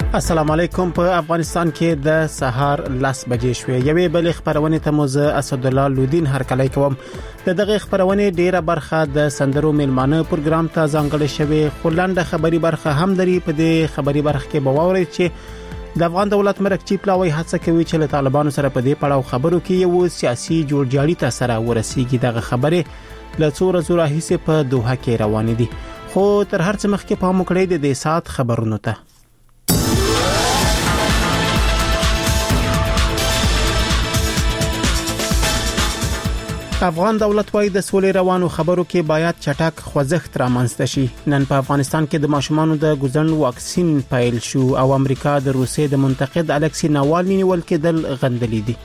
السلام علیکم. په افغانستان کې د سهار 10 بجې شوې. یوې بل خبرونه ته موزه اسد الله لودین هرکلی کوم. د دغه خبرونه ډیره برخه د سندرو میلمانه پروګرام ته ځانګړې شوې. خلنده خبري برخه هم لري. په دې خبري برخه کې بواوري چې د افغان دولت مرکزی پلاوی هڅه کوي چې له طالبانو سره په دې پړاو خبرو کې یو سیاسي جوړجاړي ته سره ورسیږي. دغه خبره له څو ورځې راهیسې په دوحه کې روان دي. خو تر هر څه مخکې پام وکړئ د دې سات خبرونو ته. افغان دولت وايي د سولې روانو خبرو کې باید چټک خوځښت رامنځته شي. نن په افغانستان کې د ماشومانو د ګوزن واکسین پیل شو او امریکا د روسیې د منتقد الکسی ناوالني نیول کېدل غندلې دي.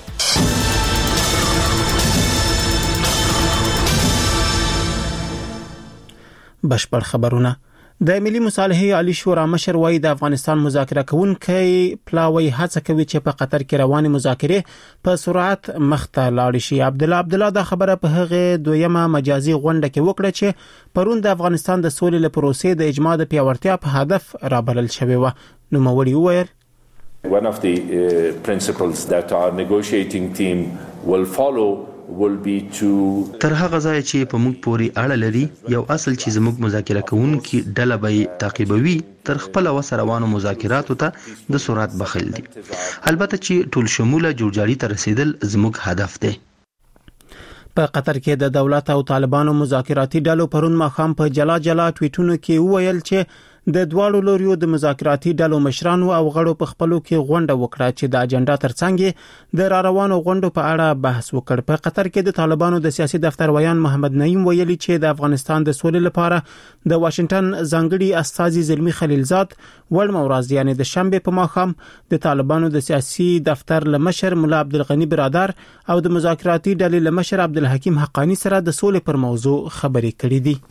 بشپړ خبرونه. د ملي مصالحې عالی شورا مشر وايي د افغانستان مذاکره کوونکي پلاوی هڅه کوي چې په قطر کې رواني مذاکره په سرعت مخته لاړ شي. عبدالله دا خبره په هغه دویمه مجازي غونډه کې وکړه چې پرون د افغانستان د سولې لپاره پروسې د اجماع د پیاوړتیا په هدف رابلل شوی و. نو موري وویل One of the principles that our negotiating team will follow will be to تر هغه ځای چې په موږ پوري اړه لري یو اصل چې زموږ مذاکره کوونکي ډله به تعقیبوي تر خپل وسره روانو مذاکراتو ته د سرعت بخل دي. البته چې ټول شموله جوړجاړي ته رسیدل زموږ هدف دی. په قطر کې د دولت او طالبانو مذاکراتي ډلو پرون ماخام په جلا ټویټونو کې وویل چې د دواړو لوريو د مذاکراتي ډلو مشرانو او غړو په خپلو کې غونډه وکړه چې د اجنډا ترڅنګ د روانو غونډو په اړه بحث وکړ. په قطر کې د طالبانو د سیاسي دفتر ویان محمد نعیم ویلي چې د افغانستان د سولې لپاره د واشنگټن ځانګړي استازي زلمی خلیلزاد ولما ورځ یعنی د شنبه په ماخام د طالبانو د سیاسي دفتر لمشر مولا عبدالغنی برادر او د مذاکراتي ډلې لمشر عبدالحکیم حقانی سره د سولې پر موضوع خبرې کړې دي.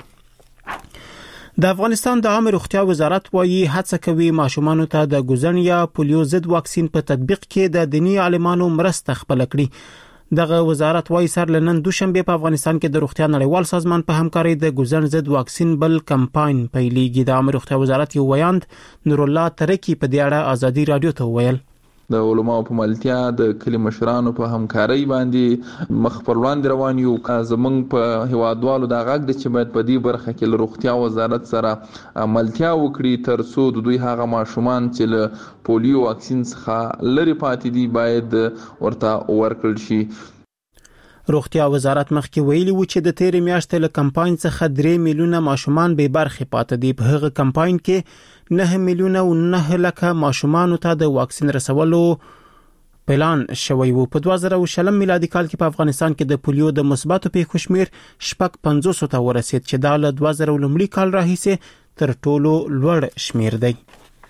د افغانستان د عامه روغتیا وزارت وايي هڅه کوي ماشومانو ته د ګوزن یا پولیو ضد واکسین په تطبیق کې د دینی عالمانو مرسته خپل کړي. دغه وزارت وايي سر لنن دوشنبه په افغانستان کې د روغتیا نړیوال سازمان په همکاري د ګوزن ضد واکسین بل کمپاین پیلېږي. د عامه روغتیا وزارت یو ویاند نور الله ترکی په دې اړه ازادي رادیو ته ویل د علماء په ملتیا د کلی مشرانو په همکاري باندې مخ پر وړاندې روان یو. زمونږ په هوادوالو دا غږ د چې باید په دې برخه کې له روغتیا وزارت سره ملتیا وکړي تر څو د دوی هغه ماشومان چې له پولیو واکسین څخه لري پاتې دي باید ورته ورکړل شي. روغتیا وزارت مخکې ویلي و چې د تیر میاشتې له کمپاین څخه 3 میلیونه ماشومان به برخه پاتې دي. په هغه کمپاین کې 9 میلیونه او 9 لکه ماشومان ته د واکسین رسولو پلان شوی و. په 2020 میلادي کال کې په افغانستان کې د پولیو د مثبتو پیښو شمیر 550 ته ورسید چې د 2000 کال راهیسې تر ټولو لوړ شمیر دی.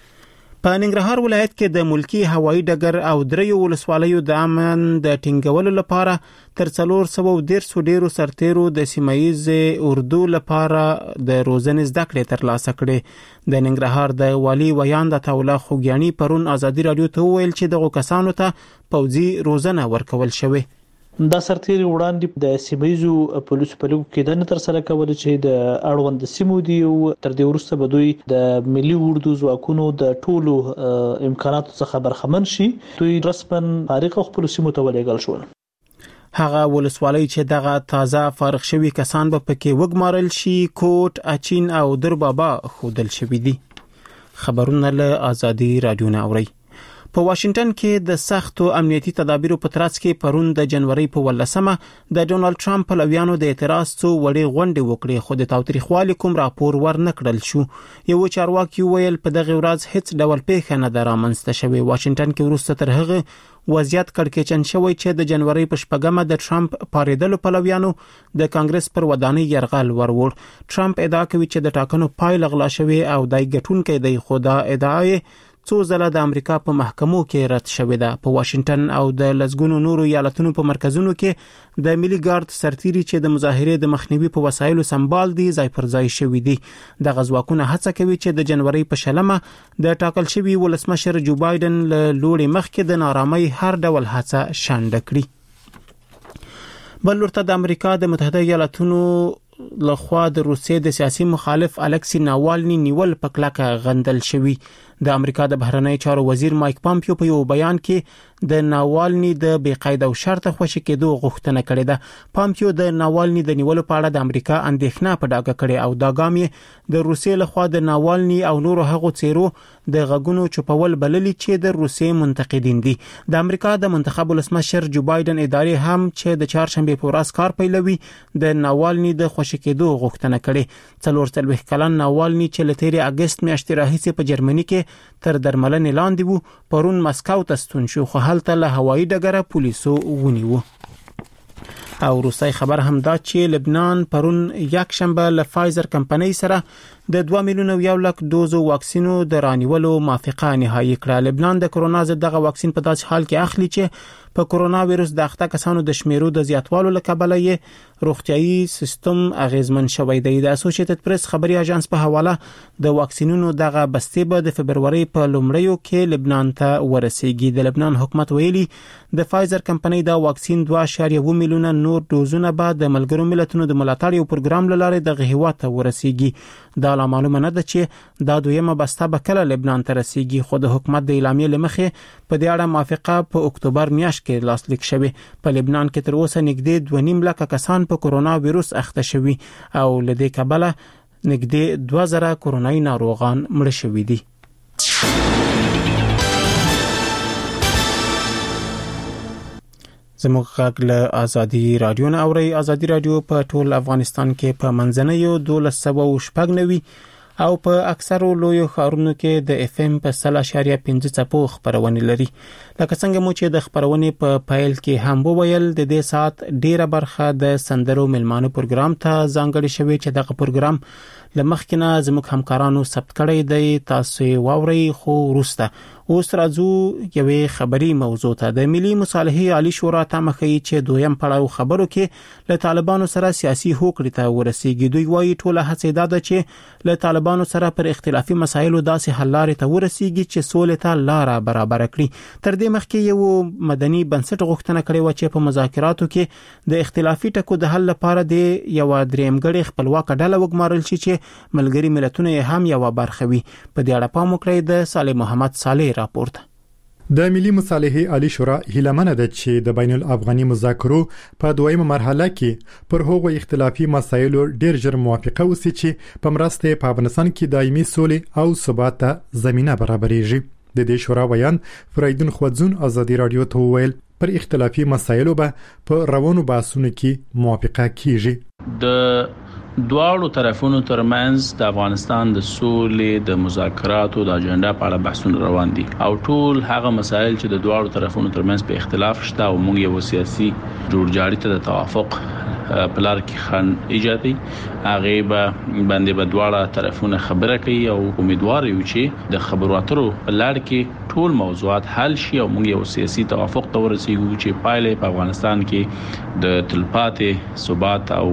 په ننګرهار ولایت کې د ملکی هوایي ډګر او دریو ولسوالیو د امن د ټینګولو لپاره تر 410 ډیرو سرتیرو د سیمایي اردو لپاره د روزنې زده کړې ترلاسه کړې. د ننګرهار د والی ویاند عطاالله خوګیانی پرون ازادي رادیو ته ویل چې دغه کسانو ته پوځي روزنه ورکول شوې. دا سرتیري وړاندې د سیمایي پولیسو په لګو کې د تر سره کول چې د اړوند سیمو دی او تر دې وروسته به دوی د ملي اردو ځواکونو د ټولو امکاناتو څخه برخمن شي. دوی رسمن فارغ خپل سیمو ته ولېږل شول. هغه ولسوالۍ چې دغه تازه فارغ شوی کسان به پکې وګمارل شي کوټ اچین او دربابا خودل شوی دي. خبرونه له ازادي رادیو نه اوري. په واشنگټن کې د سختو امنیتي تدابیرو په ترڅ کې پرون د جنوري په 18 د ډونالد ټرمپ پلویانو د اعتراض څو وړې غونډې وکړې خو د تاوتریخوالي کوم راپور ورنکړل شو. یو چارواکي ویل په دغه ورځ هیڅ ډول پیښه نه درامنځته شوې. واشنگټن کې وروسته تر هغه وضعیت کړکېچن شوی چې د جنوري په 14 د ټرمپ پاریدلو پلویانو د کانګرس پر ودانۍ يرغل ورور. ټرمپ ادعا کوي چې د ټاکنو پایله غلا شوی او دای ګټونکې دی خو دا ادعا څو ځله د امریکا په محکمو کې رد شوې ده. په واشنگټن او د لزګونو نورو ایالتونو په مرکزونو کې د ملي ګارد سرتیري چې د مظاهرې د مخنیوي په وسایلو سمبال دي ځای پر ځای شوي دي. د غزواکونه هڅه کوي چې د جنوري په 16 د ټاکل شوی ولسمشر جو بایدن له لوري مخکې د نارامۍ هر ډول هڅه شنډ کړي. بل ورته د امریکا د متحده ایالاتونو لخوا د روسیې د سیاسي مخالف الکسی ناوالني نیول په کلکه غندل شوی. د امریکا د بهرنی چارو وزیر مایک پامپیو په یو بیان کې د ناوالني د بقاعده او شرط خوشی کېدو غوښتنه کړې ده. پامپیو د ناوالني د نیولو په اړه د امریکا اندېښنه په ډاګه کړې او دا ګام یې د روسیې لخوا د ناوالني او نورو هغو څیرو د غږونو چوپول بللي چې د روسیې منتقدین دي. د امریکا د منتخب ولسمشر جو بایدن ادارې هم چې د چهارشنبه په ورځ کار پیلوي د ناوالني د خوشی کېدو غوښتنه کړې. 44 کلن ناوالني چې له تیرې اگست میاشتې راهیسې په جرمني کې تر درملنې لاندې وو پرون مسکو ته ستون شو خو هلته له هوایي ډګره پولیسو ونیو. او روسي خبر هم دا چې لبنان پرون یک شنبه له فایزر کمپنۍ سره د 2 میلیون او 1 لک دوزو واکسینو د رانیولو موافقه نهایی کړه. لبنان د کرونا ضد دغه واکسین په داسې حال کې اخلي چې په کرونا وایروس د اخته کسانو د شمیرو د زیاتوالو له کبله یې روغتيایي سیستم اغیزمن شوی دی. د اسوسییټډ پریس خبري اژانس په حواله د واکسینونو دغه بستې به د فبرवरी په لومړیو کې لبنان ته ورسیږي. د لبنان حکومت ویلي د فایزر کمپنۍ دا واکسین 2.1 میلیون نور دوزونه به د ملګرو ملتونو د ملاتړ یو پروګرام لاره د هیواد ته ورسیږي. دا لا معلومه نه ده چې دا دویمه بسته به کله لبنان ته رسیږي خو د حکومت د اعلامیې لمخې په دې اړه موافقه په اکتوبر میاشت کې لاسلیک شوه. په لبنان کې تر اوسه نږدې 2.5 لک کسان په کرونا وایروس اخته شوي او لدې کبله نږدې 2000 کروناي ناروغان مړ شوي دي. زموږ غږ له ازادي رادیو نه اوري. ازادي رادیو په ټول افغانستان کې په منځنیو 1290 او په اکثرو لویو ښارونو کې د اف ام په 100.5 څپو خبرونه لري. لکه څنګه مو چې د خبرونې په پایل کې هم وویل د دې سات ډیره برخه د سندرو ملمانو پروګرام ته ځانګړی شوی چې دغه پروګرام لمخکنه زموږ همکارانو ثبت کړی دی. تاسو واوري خو وروسته اوس راځو یوې خبري موضوع ته. د ملي مصالحې عالی شورا ته مخکې چې دویم پړاو خبرو کې له طالبانو سره سیاسي هوکړې ته ورسیږي. دوی وايي ټوله هڅه ده چې له طالبانو سره پر اختلافي مسایلو داسې حل لارې ته ورسیږي چې سولې ته لار برابر کړي. تر دې مخکې یو مدني بنسټ غوښتنه کړې و چې په مذاکراتو کې د اختلافي ټکو د حل لپاره د یو درېمګړي خپلواک ډله وګمارل شي چې ملګری ملتونه هم یو برخه وي. په دې اړه پام وکړئ د صالح محمد صالح راپورټ. د ملي مصالحې عالی شورا هیلمنه ده چې د بین الافغاني مذاکرو په دویمه مرحله کې پر هغو اختلافي مسایلو ډیر ژر موافقه وسی چې په مرسته په افغانستان کې دایمي سولې او ثبات ته زمينه برابرېږي. د دې شورا بیان فریدون خوځون ازادي رادیو ته ویل پر اختلافي مسایلو به په روانو بحثونو کې موافقه کیږي. د دواړو طرفونو ترمنځ د افغانستان د سولې د مذاکراتو د اجنډا په اړه بحثونه روان دي او ټول هغه مسایل چې د دواړو طرفونو ترمنځ په اختلاف شته او موږ یو سیاسي جوړجاړي ته د توافق په لار کې خن ایجادي هغه باندې به دواړه طرفونه خبره کوي او امیدوار یو چې د خبرو اترو په لار کې ټول موضوعات حل شي او موږ یو سیاسي توافق ته ورسیږو چې پایله په افغانستان کې د تلپاتې ثبات او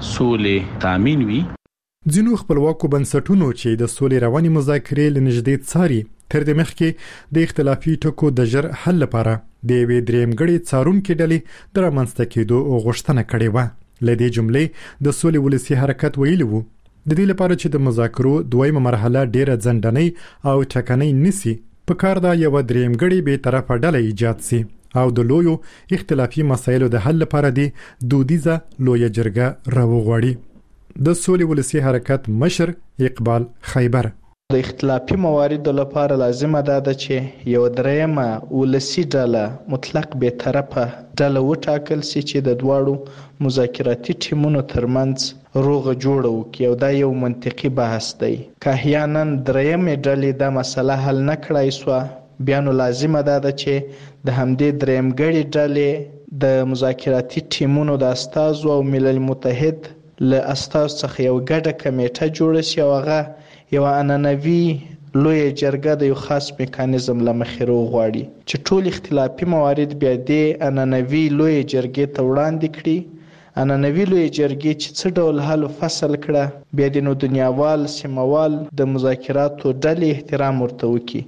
سولې تامین وي. ځینو خپلواکو بنسټونو چې د سولې رواني مذاکرې لنږدې څاري تر دې مخکې د اختلافي ټکو د ژر حل لپاره د وی درېمګړي څارونکو ډلې د رامنځته کېدو غوښتنه کړې و. لدې جملې د سولې ولسی حرکت ویلي وو د دې لپاره چې د مذاکرو دویمه مرحله ډیره ځندنۍ او ټکنۍ نسی په کار دا یو درېمګړي به طرفه ډله ایجاد سي او د لویو اختلافي مسایلو د حل لپاره د دودیزه لویه جرګه راوغوړي. د سولې ولسی حرکت مشر اقبال خیبر د اختلافي مواردو لپاره لازمه ده چې یو درېمه ولسی ډله مطلق به طرفه ډله وټاکل سي چې د دواړو مذاکراتي ټیمونو ترمنځ روغه جوړه وکړي او دا یو منطقي بحث دی. که احیانا درېمه ډلې دا مسله حل نه کړای سو بیا نو لازمه ده چې د همدې درېمګړي ډلې د مذاکراتي ټیمونو د استازو او ملل متحد له استاذ څخه یو ګډه کمیټه جوړه شي او هغه یو عنعنوي لوی جرګه د یو خاص میکانیزم لمخې راوغواړي چې ټول اختلافي موارد بیا د عنعنوي لوی جرګې ته وړاندې کړي. عنعنوي لوی جرګې چې څه ډول حل فصل کړه بیا د نو دنیاوال سیموال د مذاکراتو ډلې احترام ورته وکړي.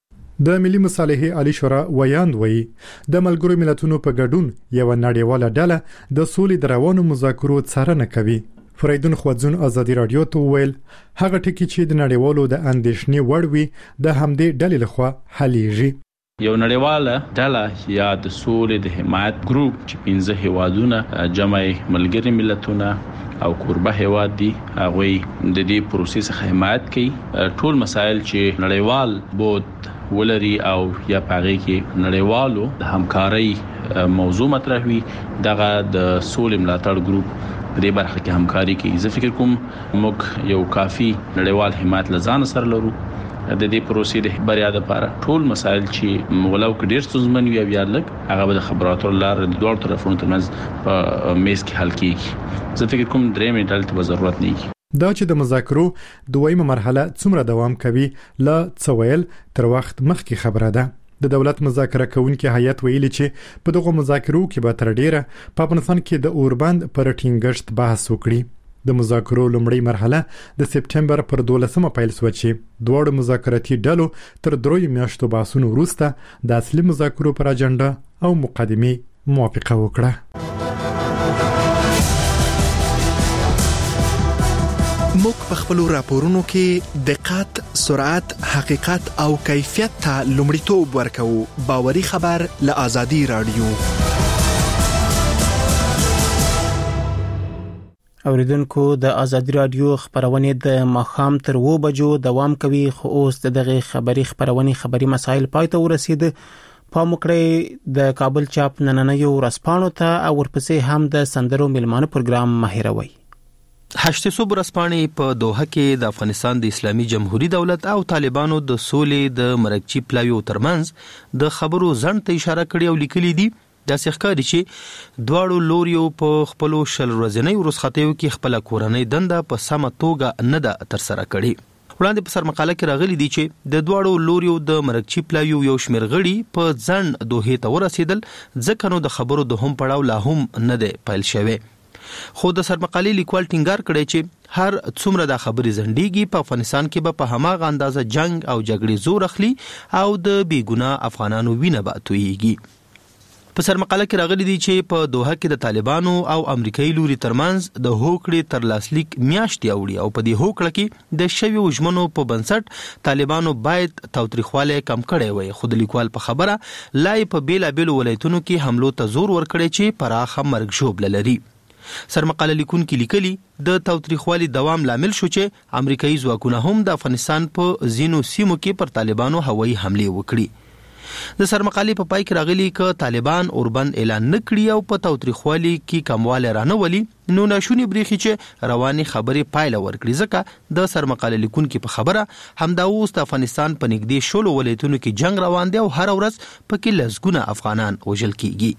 د ملي مصالحې عالی شورا ویاند وی د ملګرو ملتونو په ګډون یو نړیواله ډله د سولې د روانو مذاکرو څارنه کوي فریدون خوځون ازادي رادیو ته ویل هغه ټکی چې د نړیوالو د اندېښنې وړ وي د همدې ډلې لخوا حلیږي. یو نړیواله ډله یا د سولې د حمایت ګروپ چې 15 هیوادونه جمع ملګري ملتونه او کوربه هیواد دي هغه د دې پروسې څخه حمایت کوي. ټول مسایل چې نړیوال بود ولري او یا پاره کې نړیوالو د همکارۍ موضوع مطرح وي دغه د سولې ملاتړ ګروپ دې برخه کې همکاري کوي. زه فکر کوم موږ یو کافي نړیوال حمایت لزان سره لرو د دې پروسې د بریا لپاره. ټول مسایل چې مغلو کې ډېر ستونزمن وي بیا لګ هغه د خبراتو لپاره د دوه طرفونو ترمنځ په میز کې حل کیږي. زه فکر کوم درې منټل ته ضرورت نه دا چې د مذاکرو دویمه مرحله څومره دوام کوي لا څویل تر وخت مخکې خبره ده. د دولت مذاکره کوونکي هیئت ویلي چې په دغه مذاکرو کې به تر ډیره په افغانستان کې د اوربند پر ټینګښت بحث وکړي. د مذاکرو لومړی مرحله د سپټمبر پر 12مه پیل شو چې دواړو مذاکراتي ډلو تر 3 میاشتو بحثونو وروسته د اصلي مذاکرو پر اجنډا او مقدمه موافقه وکړه. موږ په خپل راپورونو کې دقت، سرعت، حقیقت او کیفیت ته لومړیتوب ورکوو. باوري خبر له آزادي رادیو. اوریدونکو د آزادي رادیو خبرونه د ماخام تر 2 بجو دوام کوي. خو اوس دغه خبري مسایل پای ته ورسید. پام وکړئ د کابل چاپ نننیو ورځپاڼو ته او ورپسې هم د سندرو ملمانو پروګرام ماهروي. 800 ورځپاڼې په دوحه کې د افغانستان د اسلامي جمهوریت دولت او طالبانو د سولې د مرکچی پلاویو ترمنځ د خبرو ځنډ ته اشاره کړې او لیکلي دي دا ښکاري چې دواړو لوریو په خپل شل ورځنۍ ورځخاتیو کې خپل کورنۍ دنده په سمه توګه نه ده تر سره کړې. وړاندې په سر مقاله کې راغلي دي چې د دواړو لوریو د مرکچی پلاویو یو شمېر غړي په ځنډ دوحه ته ورسېدل ځکه نو د خبرو د هم پړاو لا هم نه ده پیل شوی. خو د سرمقالي لیکوال ټینګار کړی چې هر څومره د خبرې زندګي په افغانستان کې به په هماغه اندازه جنگ او جګړې زور اخلي او د بیګناه افغانانو وینه به تویږي. په سرمقاله کې راغلي دي چې په دوحه کې د طالبانو او امریکایي لوري ترمنځ د هوکړې تر لاسلیک میاشتې اوړي او په دې هوکړه کې د شویو ژمنو په بنسټ طالبانو باید تاوتریخواله کم کړي وي. خو د لیکوال په خبره لای په بیلابېلو ولایتونو کې حملو ته زور ورکړي چې پراخه مرګ ژوبله لري. سرمقاله لیکونکي لیکلي د تاوتریخوالي دوام لامل شو چې امریکایي ځواکونه هم د افغانستان په ځینو سیمو کې پر طالبانو هوایي حمله وکړي. د سرمقالي په پای کې راغلي ک طالبان اوربند اعلان نکړي او په تاوتریخوالي کې کمواله رانه ولي نو ناشونی بریخي چې رواني خبرې پایله ورکړي. ځکه د سرمقاله لیکونکي په خبره همدا اوس د افغانستان په نږدې شولو ولایتونو کې جنگ روان دی او هر ورځ پکې لسګونه افغانان وژل کیږي.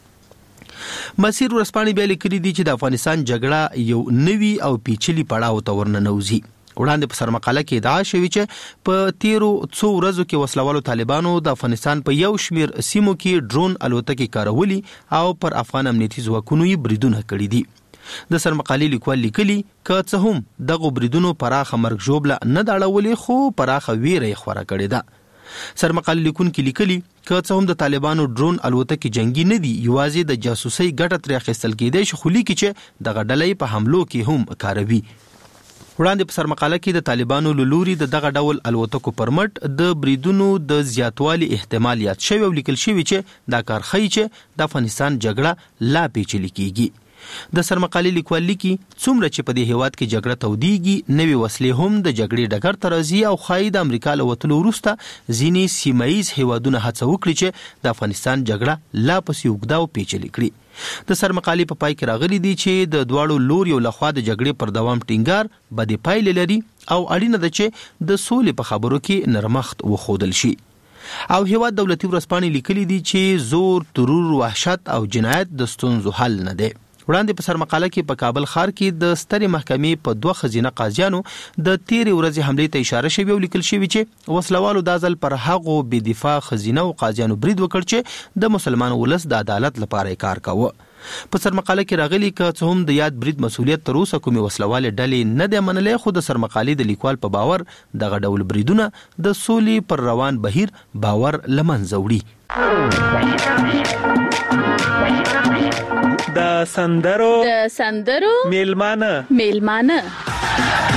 مسیر ورځپاڼې بیا لیکلي دي چې د افغانستان جګړه یو نوي او پیچلي پړاو ته ورننوځي. وړاندې په سرمقاله کې ادعا شوې چې په تیرو څو ورځو کې وسلوالو طالبانو د افغانستان په یو شمیر سیمو کې ډرون الوتکې کارولي او پر افغان امنیتي ځواکونو یې بریدونه کړي دي. د سرمقالي لیکوال لیکلي که څه هم دغه بریدونو پراخه مرګ ژوبله نه دا اړولې خو پراخه ویره یې خوره کړې ده. سرمقاله لیکونکي لیکلي که څه هم د طالبانو ډرون الوتکې جنگي نه دي یوازې د جاسوسي ګټه ترې اخیستل کېدای شي خو لیکي چې دغه ډلې په حملو کې هم کاروي. وړاندې په سرمقاله کې د طالبانو لوري دغه ډول الوتکو پرمټ د بریدونو د زیاتوالي احتمال یاد شوی او لیکل شوی چې دا کار ښیي چې د افغانستان جګړه لا پیچلې کیږي. د سرمقالي لیکوال لیکي څومره چې په دې هیواد کې جګړه تودیږي نوې وسلې هم د جګړې ډګر ته راځي او ښایي د امریکا له وتلو وروسته ځینې سیمایي هیوادونه هڅه وکړي چې د افغانستان جګړه لا پسې اوږده او پیچلې کړي. د سرمقالي په پای کې راغلي دي چې د دواړو لوریو لخوا د جګړې پر دوام ټینګار بدې پایلې لري او اړینه ده چې د سولې په خبرو کې نرمښت وښودل شي. او هیواد دولتي ورځپاڼې لیکلي دي چې زور، ترور، وحشت او جنایت د ستونزو حل نه دی. وړاندې په سرمقاله کې په کابل ښار کې د سترې محکمې په 2 ښځینه قاضیانو د تیرې ورځې حملې ته اشاره شوې او لیکل شوی چې وسلوالو دا ځل پر هغو بې دفاع ښځینه او قاضیانو برید وکړ چې د مسلمان ولس د عدالت لپاره کار کاوه. په سرمقاله کې راغلي که څه هم د یاد برید مسؤلیت تر اوسه کومې وسلوالې ډلې نه دی منلې خو د سرمقالي د لیکوال په باور دغه ډول بریدونه د سولې پر روان بهیر باور له منځه وړي. د سندرو میلمانه